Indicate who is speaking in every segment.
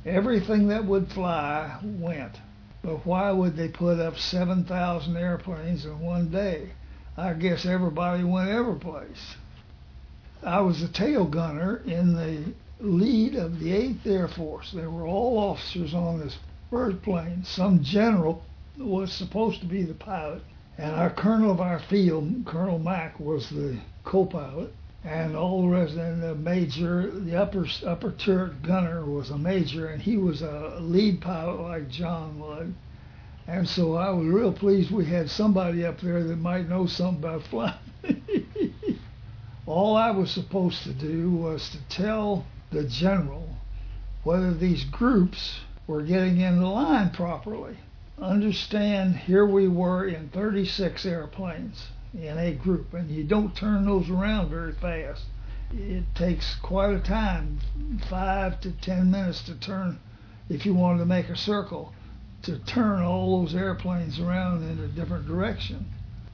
Speaker 1: Everything that would fly went. But why would they put up 7,000 airplanes in one day? I guess everybody went every place. I was a tail gunner in the lead of the 8th Air Force. They were all officers on this first plane. Some general was supposed to be the pilot, and our colonel of our field, Colonel Mack, was the co-pilot, and all the rest. And the major, the upper turret gunner, was a major, and he was a lead pilot like John was. And so I was real pleased we had somebody up there that might know something about flying. All I was supposed to do was to tell the general whether these groups were getting into line properly. Understand, here we were in 36 airplanes in a group, and you don't turn those around very fast. It takes quite a time, 5 to 10 minutes to turn, if you wanted to make a circle, to turn all those airplanes around in a different direction.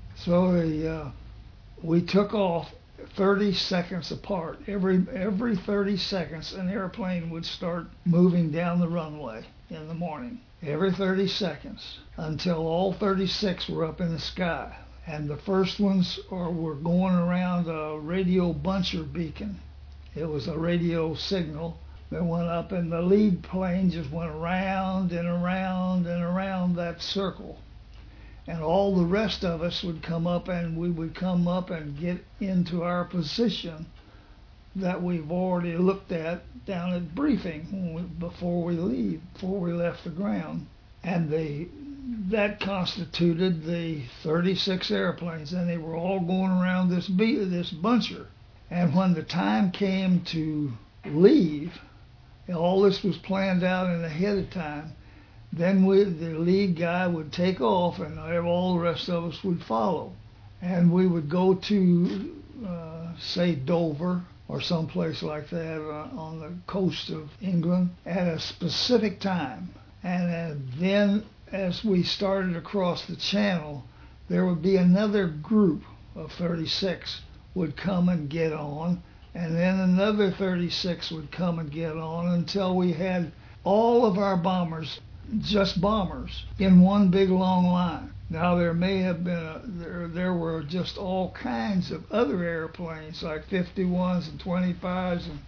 Speaker 1: So we took off 30 seconds apart. Every 30 seconds an airplane would start moving down the runway in the morning. Every 30 seconds until all 36 were up in the sky. And the first ones were going around a radio buncher beacon. It was a radio signal that went up, and the lead plane just went around and around and around that circle. And all the rest of us would come up, and we would come up and get into our position that we've already looked at down at briefing before we left the ground. And that constituted the 36 airplanes, and they were all going around this buncher. And when the time came to leave, all this was planned out and ahead of time. Then the lead guy would take off, and all the rest of us would follow. And we would go to, say, Dover or someplace like that on the coast of England at a specific time. And then as we started across the channel, there would be another group of 36 would come and get on, and then another 36 would come and get on until we had all of our bombers, just bombers, in one big long line. Now there may have been there were just all kinds of other airplanes like 51s and 25s and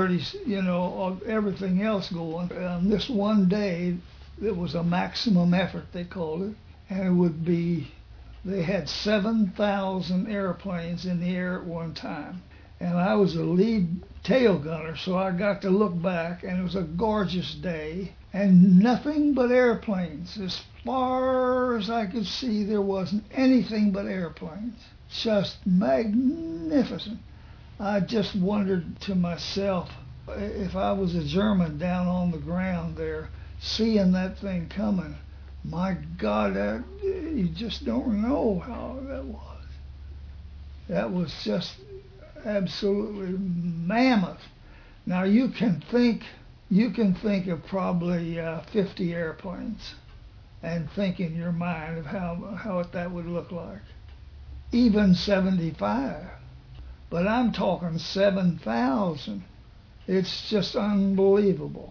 Speaker 1: 30s, everything else going. On this one day, it was a maximum effort, they called it, and they had 7,000 airplanes in the air at one time. And I was a lead tail gunner, so I got to look back, and it was a gorgeous day, and nothing but airplanes. As far as I could see, there wasn't anything but airplanes. Just magnificent. I just wondered to myself, if I was a German down on the ground there, seeing that thing coming, my God, you just don't know how that was. That was just absolutely mammoth. Now you can think of probably 50 airplanes and think in your mind of how that would look like. Even 75. But I'm talking 7,000. It's just unbelievable.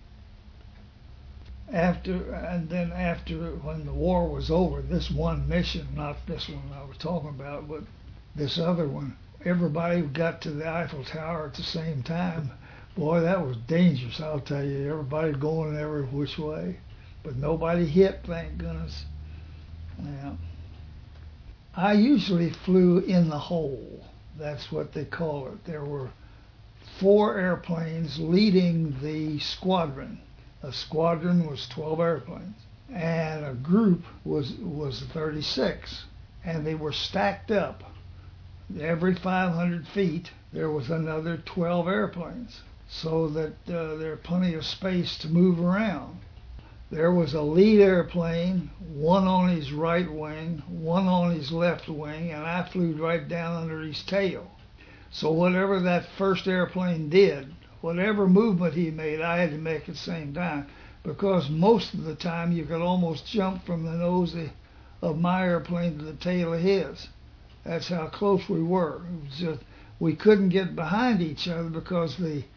Speaker 1: After when the war was over, this one mission, not this one I was talking about, but this other one, everybody got to the Eiffel Tower at the same time. Boy, that was dangerous, I'll tell you. Everybody going every which way. But nobody hit, thank goodness. Yeah. I usually flew in the hole. That's what they call it. There were 4 airplanes leading the squadron. A squadron was 12 airplanes, and a group was 36, and they were stacked up. Every 500 feet, there was another 12 airplanes, so that there was plenty of space to move around. There was a lead airplane, one on his right wing, one on his left wing, and I flew right down under his tail. So whatever that first airplane did, whatever movement he made, I had to make at the same time, because most of the time you could almost jump from the nose of my airplane to the tail of his. That's how close we were. It was just, we couldn't get behind each other because the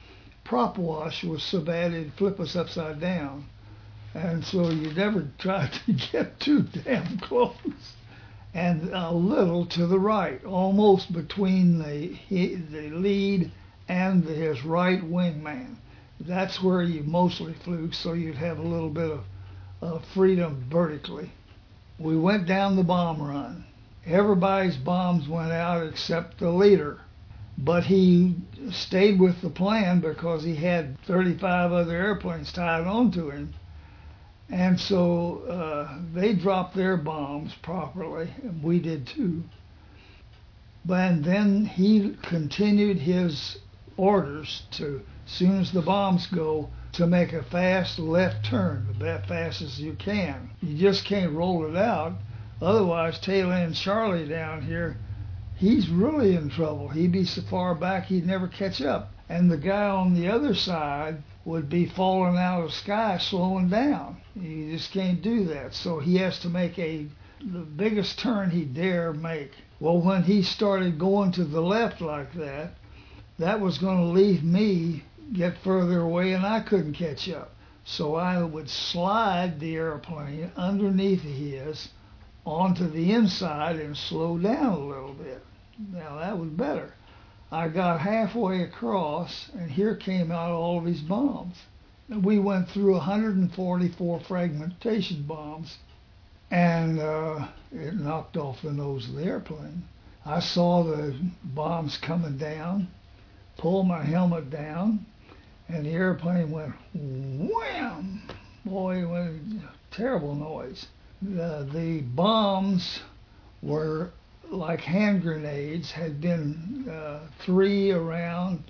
Speaker 1: prop wash was so bad it'd flip us upside down. And so you never try to get too damn close. And a little to the right, almost between the lead and his right wingman. That's where you mostly flew, so you'd have a little bit of freedom vertically. We went down the bomb run. Everybody's bombs went out except the leader. But he stayed with the plan because he had 35 other airplanes tied onto him. And so they dropped their bombs properly, and we did too. And then he continued his orders to, as soon as the bombs go, to make a fast left turn, as fast as you can. You just can't roll it out. Otherwise, tail end Charlie down here, he's really in trouble. He'd be so far back he'd never catch up. And the guy on the other side would be falling out of the sky, slowing down. You just can't do that. So he has to make the biggest turn he dare make. Well, when he started going to the left like that, that was going to leave me get further away, and I couldn't catch up. So I would slide the airplane underneath his onto the inside and slow down a little bit. Now that was better. I got halfway across, and here came out all of his bombs. We went through 144 fragmentation bombs, and it knocked off the nose of the airplane. I saw the bombs coming down, pulled my helmet down, and the airplane went wham! Boy, it went a terrible noise. The bombs were like hand grenades, had been three around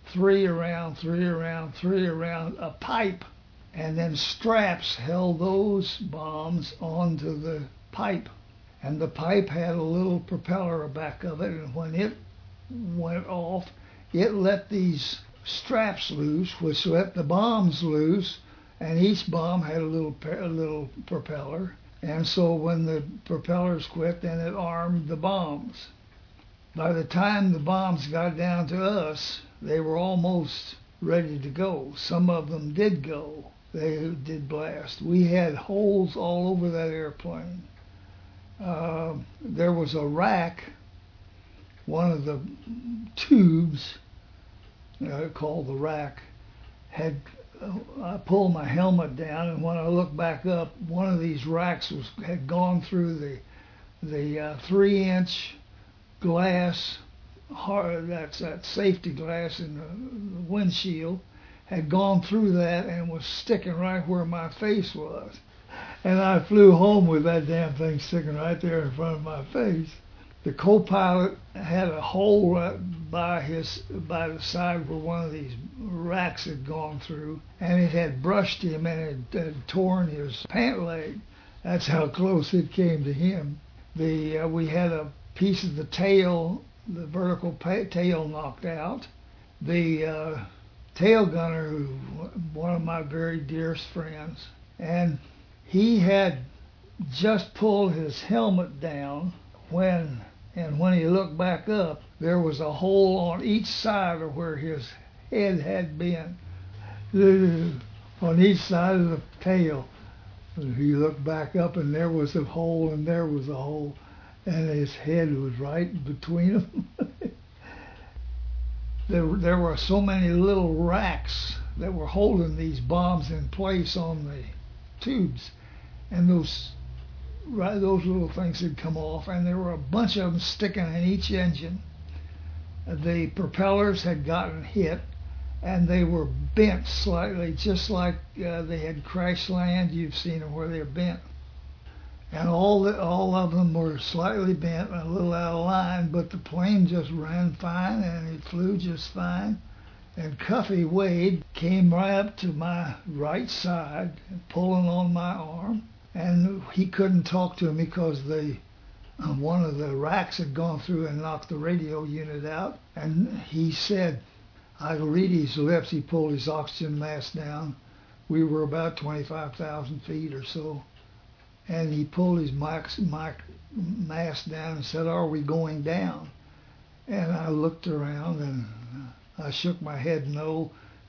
Speaker 1: a pipe, and then straps held those bombs onto the pipe, and the pipe had a little propeller back of it, and when it went off, it let these straps loose, which let the bombs loose, and each bomb had a little propeller. And so when the propellers quit, then it armed the bombs. By the time the bombs got down to us, they were almost ready to go. Some of them did go. They did blast. We had holes all over that airplane. There was a rack, one of the tubes, called the rack, I pulled my helmet down, and when I looked back up, one of these racks had gone through the 3-inch glass, that's that safety glass in the windshield, had gone through that and was sticking right where my face was. And I flew home with that damn thing sticking right there in front of my face. The co-pilot had a hole right by the side where one of these racks had gone through, and it had brushed him and it had torn his pant leg. That's how close it came to him. We had a piece of the tail, the vertical tail, knocked out. The tail gunner, one of my very dearest friends, and he had just pulled his helmet down when he looked back up, there was a hole on each side of where his head had been, on each side of the tail. He looked back up, and there was a hole, and there was a hole, and his head was right between them. There were so many little racks that were holding these bombs in place on the tubes, and those little things had come off, and there were a bunch of them sticking in each engine. The propellers had gotten hit, and they were bent slightly, just like they had crash land. You've seen them where they're bent. And all of them were slightly bent, a little out of line, but the plane just ran fine, and it flew just fine. And Cuffy Wade came right up to my right side, pulling on my arm. And he couldn't talk to me because one of the racks had gone through and knocked the radio unit out. And he said, I could read his lips. He pulled his oxygen mask down. We were about 25,000 feet or so. And he pulled his mask down and said, are we going down? And I looked around, and I shook my head no.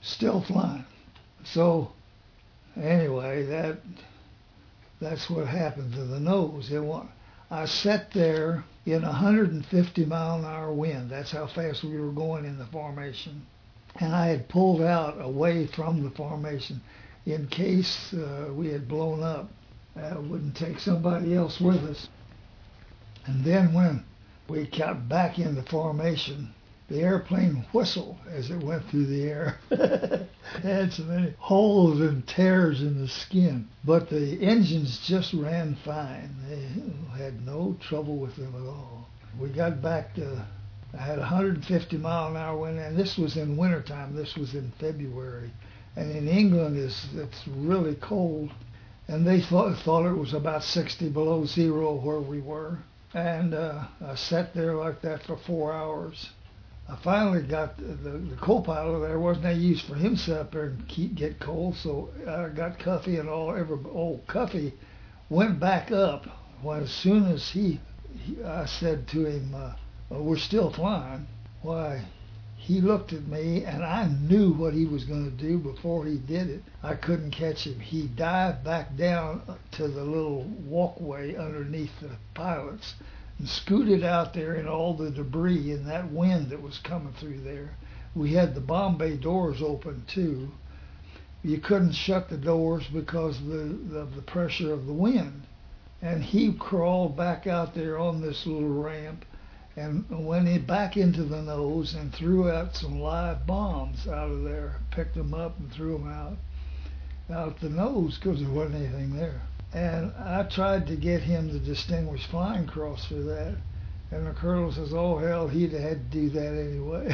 Speaker 1: still flying. So anyway, that's what happened to the nose. I sat there in 150 mile an hour wind. That's how fast we were going in the formation. And I had pulled out away from the formation in case we had blown up. Wouldn't take somebody else with us. And then when we got back into formation, the airplane whistled as it went through the air. It had so many holes and tears in the skin. But the engines just ran fine. They had no trouble with them at all. We got back to, I had 150 mile an hour wind, and this was in wintertime. This was in February. And in England, it's really cold. And they thought it was about 60 below zero where we were. And I sat there like that for 4 hours. I finally got the co-pilot. There wasn't any use for him to sit up there and get cold, so I got Cuffy and Cuffy went back up. Well, as soon as I said to him, we're still flying. Why, he looked at me, and I knew what he was going to do before he did it. I couldn't catch him. He dived back down to the little walkway underneath the pilots and scooted out there in all the debris and that wind that was coming through there. We had the bomb bay doors open too. You couldn't shut the doors because of the pressure of the wind. And he crawled back out there on this little ramp and went back into the nose and threw out some live bombs out of there, picked them up and threw them out the nose because there wasn't anything there. And I tried to get him the Distinguished Flying Cross for that. And the colonel says, oh, hell, he'd have had to do that anyway.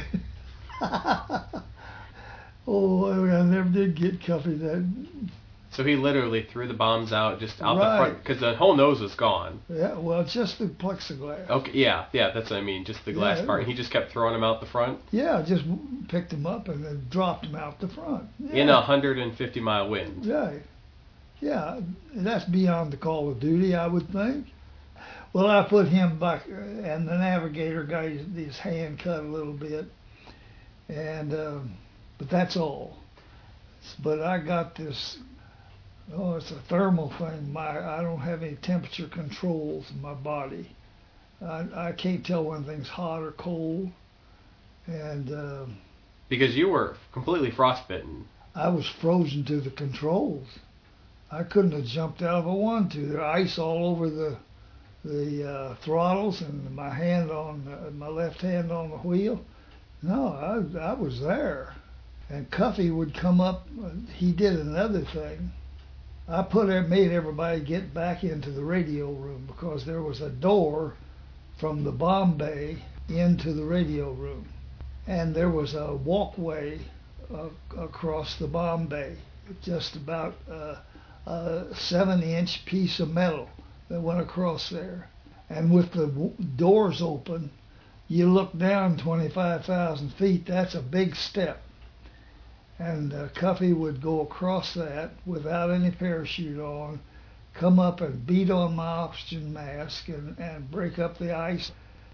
Speaker 1: Oh, I never did get Cuffy that.
Speaker 2: So he literally threw the bombs out just out
Speaker 1: Right.
Speaker 2: the front, because the whole nose was gone.
Speaker 1: Yeah, well, just the plexiglass.
Speaker 2: Okay, yeah, that's what I mean, just the glass part. And he just kept throwing them out the front?
Speaker 1: Yeah, just picked them up and then dropped them out the front. Yeah.
Speaker 2: In a 150-mile wind.
Speaker 1: Right. Yeah, that's beyond the call of duty, I would think. Well, I put him back, and the navigator got his hand cut a little bit, and but that's all. But I got this. Oh, it's a thermal thing. I don't have any temperature controls in my body. I can't tell when things hot or cold, and
Speaker 2: because you were completely frostbitten.
Speaker 1: I was frozen to the controls. I couldn't have jumped out if I wanted to. There's ice all over the throttles and my hand on my left hand on the wheel. No, I was there. And Cuffy would come up. He did another thing. I made everybody get back into the radio room because there was a door from the bomb bay into the radio room, and there was a walkway across the bomb bay, just about a 7-inch piece of metal that went across there. And with the doors open, you look down 25,000 feet. That's a big step. And Cuffy would go across that without any parachute on, come up and beat on my oxygen mask and break up the ice